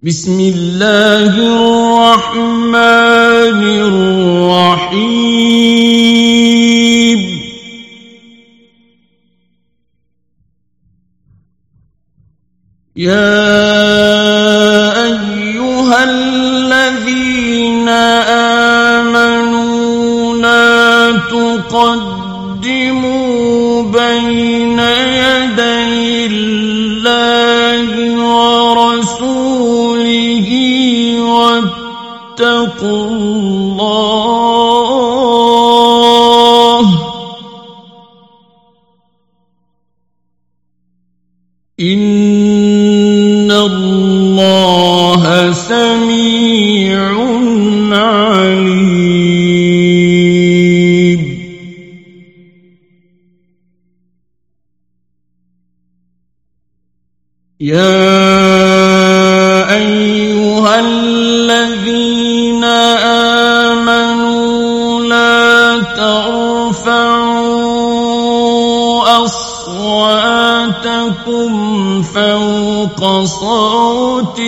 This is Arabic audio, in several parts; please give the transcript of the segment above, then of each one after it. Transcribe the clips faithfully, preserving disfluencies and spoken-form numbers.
بسم الله الرحمن الرحيم يا أيها الذين آمنوا لا تقدموا بين يدي الله ورسوله واتقوا الله إن الله سميع عليم يا أيها الذين آمنوا لا ترفعوا أصواتكم فوق صوت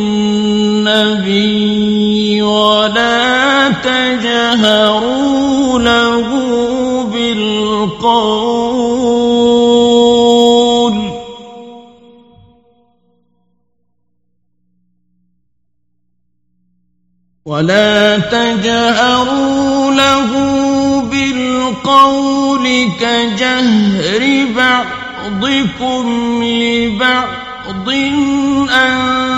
النبي ولا تجهروا له بالقول ولا تجهروا له بالقول كجهر بعضكم لبعض أن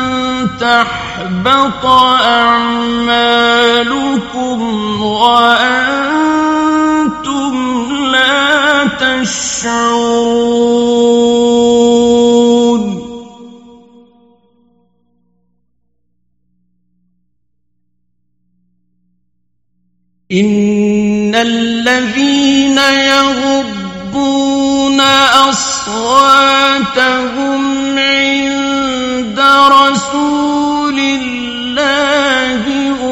تحبط أعمالكم وأنتم لا تشعرون إن الذين يغضون أصواتهم عند رسول الله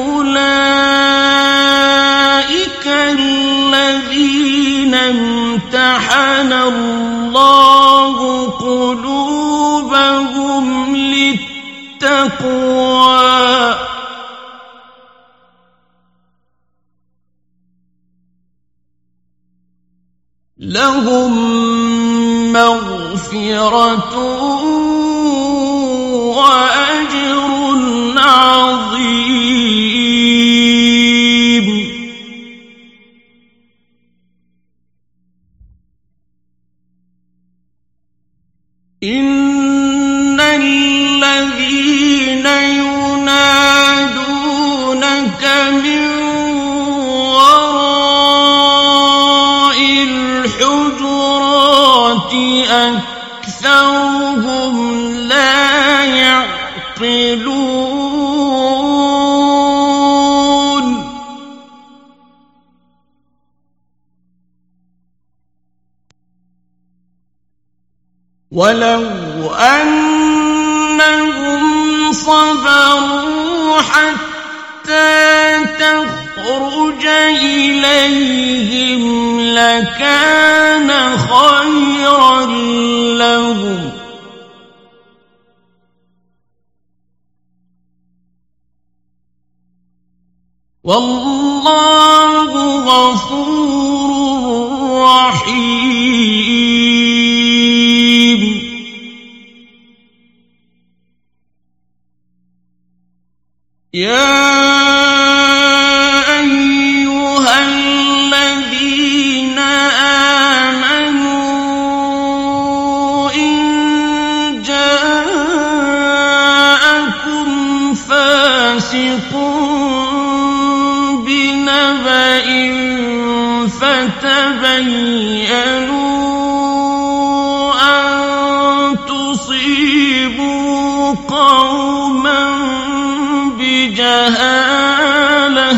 أولئك الذين امتحن الله قلوبهم للتقوى لهم مغفرة وأجر عظيم إن الذين ينادونك من أكثرهم لا يعقلون ولو أنهم صبروا حتى تخرج إليهم لكان خيرا لهم والله غفور رحيم يا فتبينوا أن تصيبوا قوما بجهالة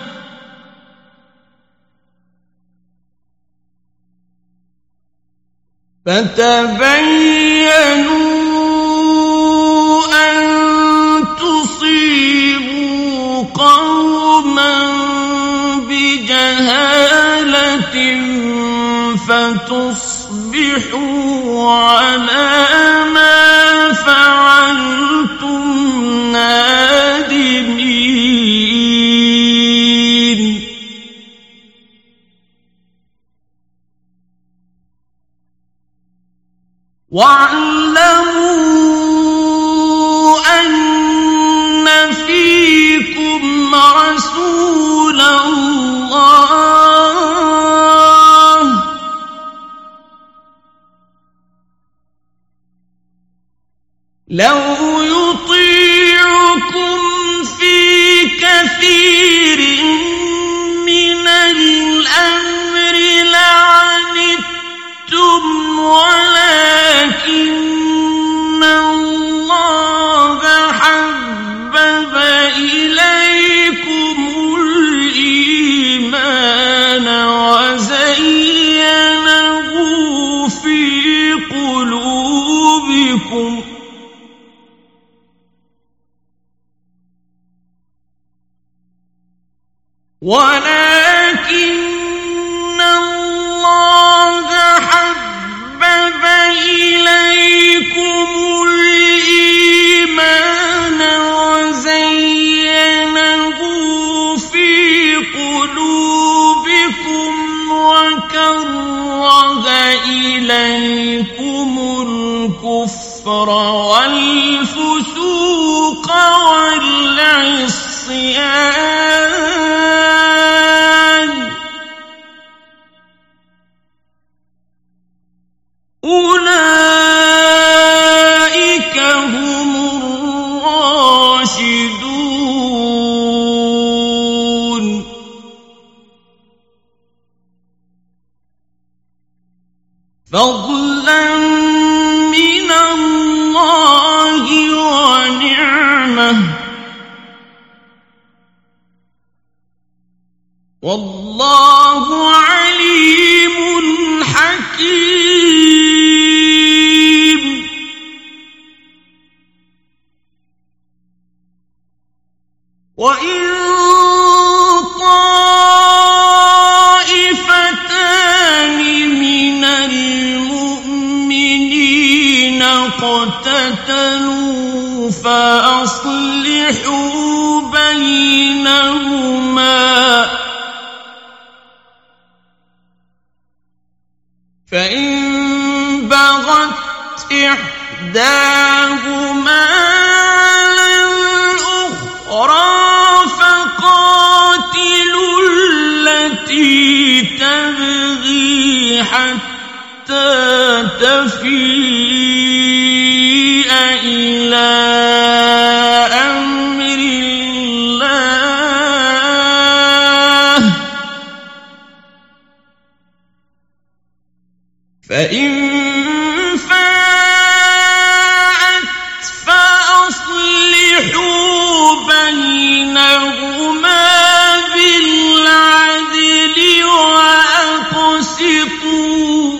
فتبينوا أن تصيبوا قوما بجهالة فتصبحوا على ما فعلتم النادمين واعلموا أن فيكم رسول الله لو يطيعكم في كثير من الأمر لعنتم ولكن الله حبب إليكم الإيمان وزينه في قلوبكم ولكن الله حبب إليكم الإيمان وزينه في قلوبكم وكره إليكم الكفر والفسوق والعصيان أولئك هم الراشدون فضلا من الله ونعمة والله عليم حكيم وإن طائفتان من المؤمنين اقتتلوا فأصلحوا بينهما فإن بغت إحداهما على الأخرى فقاتلوا التي تبغي حتى تفيء إلى أمر الله فإن فاءت فأصلحوا بينهما بالعدل وأقسطوا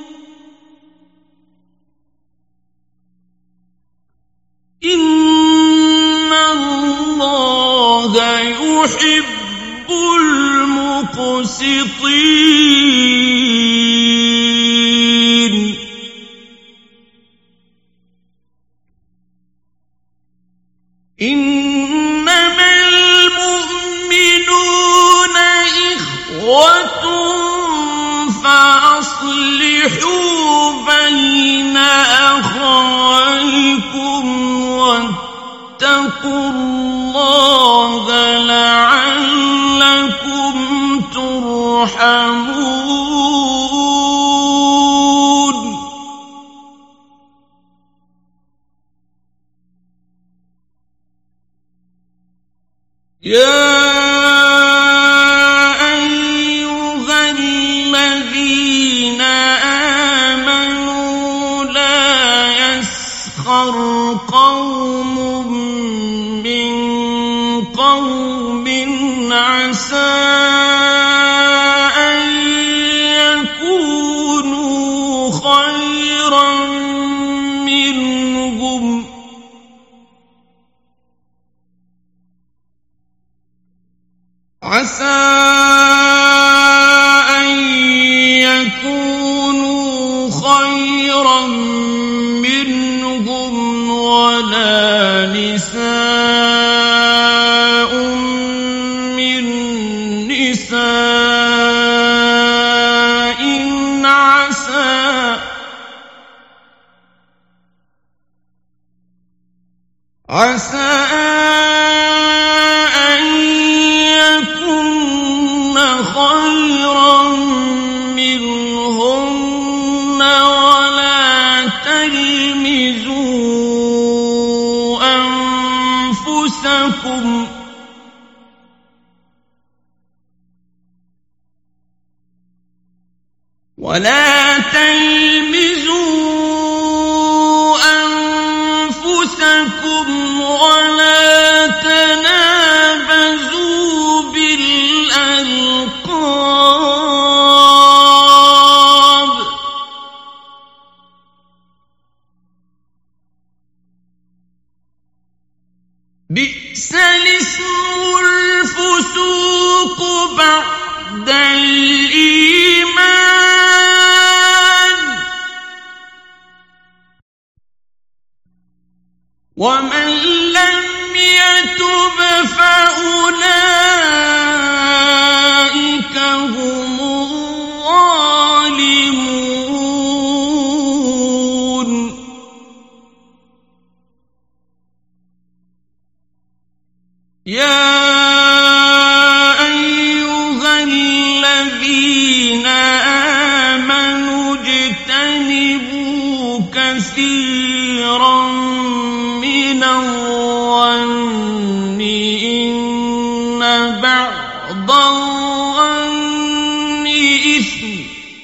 إن الله يحب المقسطين إنما المؤمنون إخوة فأصلحوا بين أخويكم واتقوا الله لعلكم ترحمون يا أيها الذين آمنوا لا يسخر قوم من قوم عسى أن يكونوا خيرا منهم عسى أن يكونوا خيرا منهم ولا نساء عسى أن يكن خيرا منهن ولا تلمزوا أنفسكم ولا تلمزوا أنفسكم ولا تنابزوا بالألقاب بئس الاسم الفسوق بعد الإيمان ومن لم يتب فأولئك هم الظالمون يا أيها الذين آمنوا اجتنبوا كثيرا من الظن إن بعض الظن إثم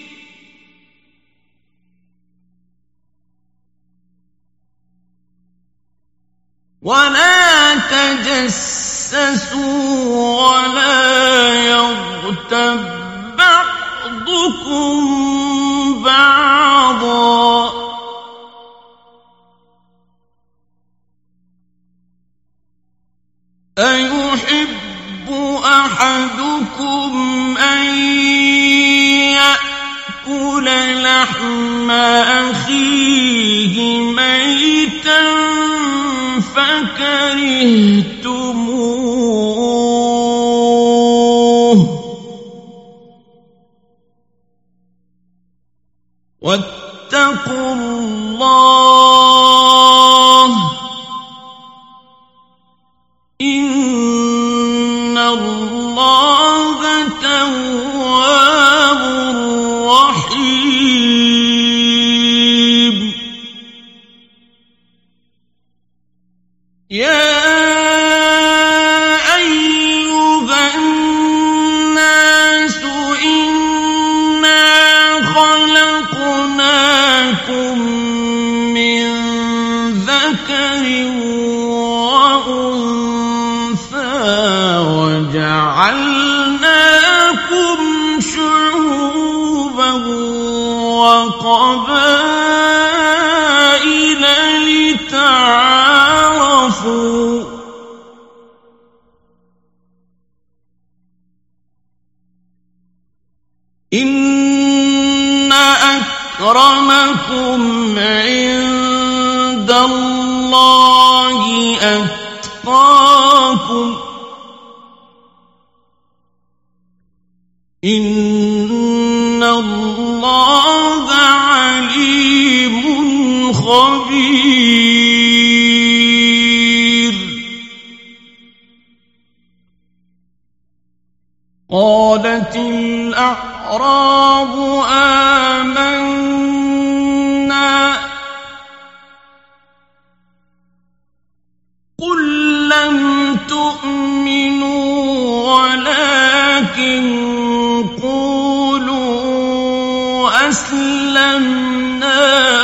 ولا تجسسوا ولا يغتب بعضكم بعضا أيحب أحدكم أن يأكل لحم أخيه ميتا فكرهتموه واتقوا الله إن الله تواب رحيم يا أيها الناس إنا خلقناكم من ذكر وجعلناكم شعوبا وقبائل لتعارفوا إن أكرمكم عند الله أتقاكم إن الله عليم خبير قالت الأعراب آمنا قل لم تؤمنوا ولكن قولوا أسلمنا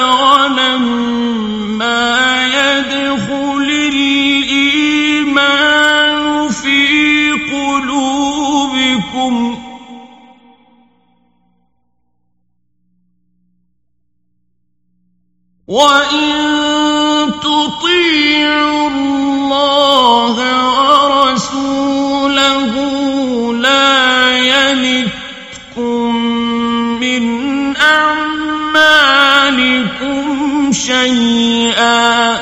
ولما يدخل الإيمان في قلوبكم وإن تطيعوا الله ورسوله لا يلتكم من أعمالكم شيئا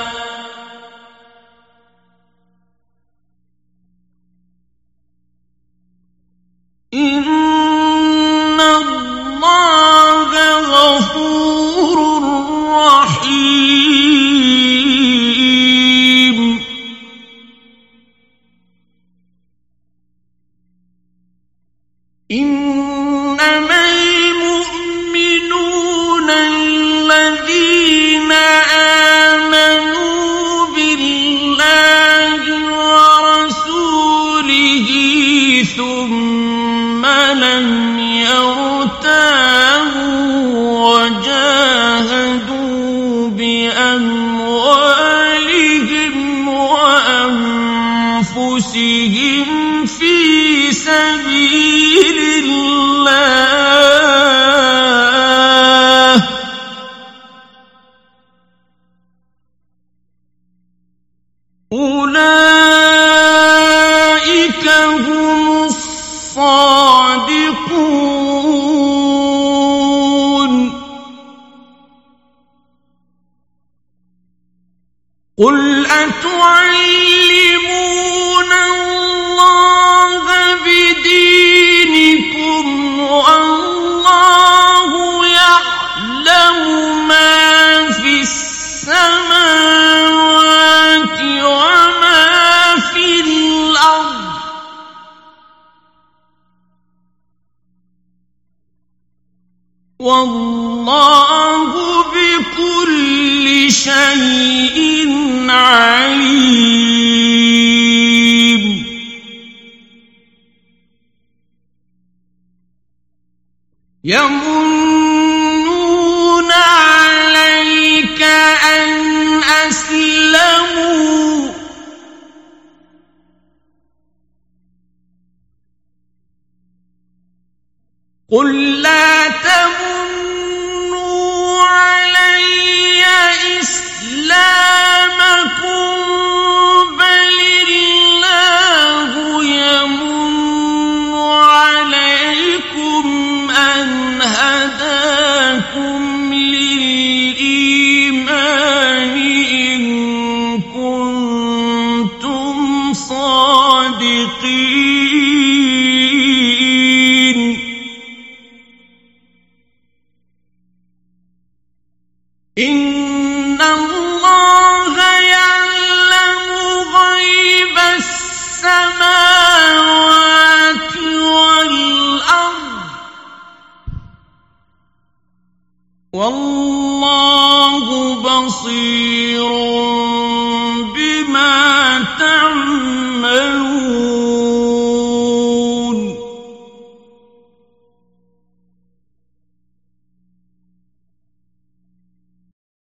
إن الله غفور رحيم إنما المؤمنون الذين آمنوا بالله ورسوله ثم لم يرتابوا وجاهدوا بأموالهم وأنفسهم في سبيل الله أولئك هم الصادقون قل أتعلمون الله بدينكم والله يعلم ما في السماوات وما في الأرض والله بكل شيء عليم يمنون عليك أن أسلموا قل لا تمنوا علي إسلامكم بل الله يمن عليكم أن هداكم للإيمان إن كنتم صادقين